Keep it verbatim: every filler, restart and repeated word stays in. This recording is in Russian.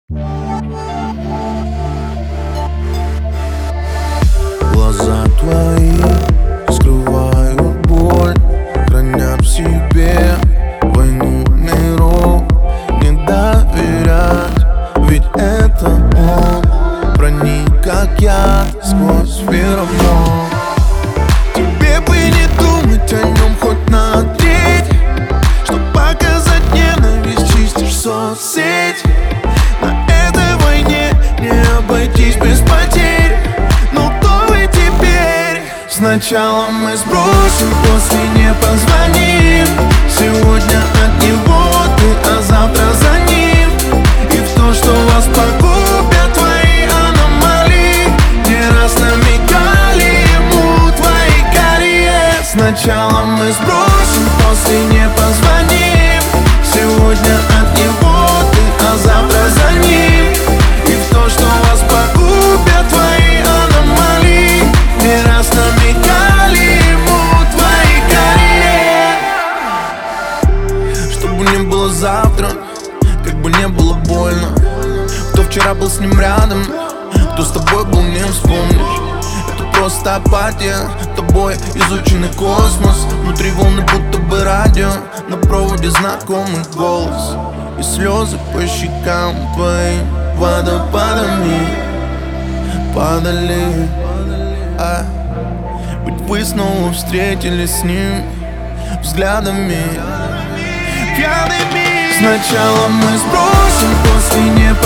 Глаза твои скрывают боль, хранят в себе войну миров. Не доверять, ведь это он проник, как я, сквозь феромон. Тебе бы не думать о нем хоть на треть, чтоб показать ненависть, чистишь соцсеть. На этой войне не обойтись без потерь. Ну кто вы теперь? Сначала мы сбросим, после не позвоним. Сегодня от него ты, а завтра за ним. И в то, что вас погубят твои аномалии, не раз намекали ему твои карьеры. Сначала мы сбросим, после не позвоним. Сегодня от него ты, а завтра за ним. И в то, что вас погубят твои аномалии, не раз намекали ему твои карьеры. Чтобы не было завтра, как бы не было больно. Кто вчера был с ним рядом, кто с тобой был, не вспомнишь. Это просто апатия, тобой изученный космос. Внутри волны будто бы радио, на проводе знакомый голос. И слезы по щекам твоим водопадами падали. А ведь вы снова встретились с ним взглядами пьяными. Сначала мы сбросим, после не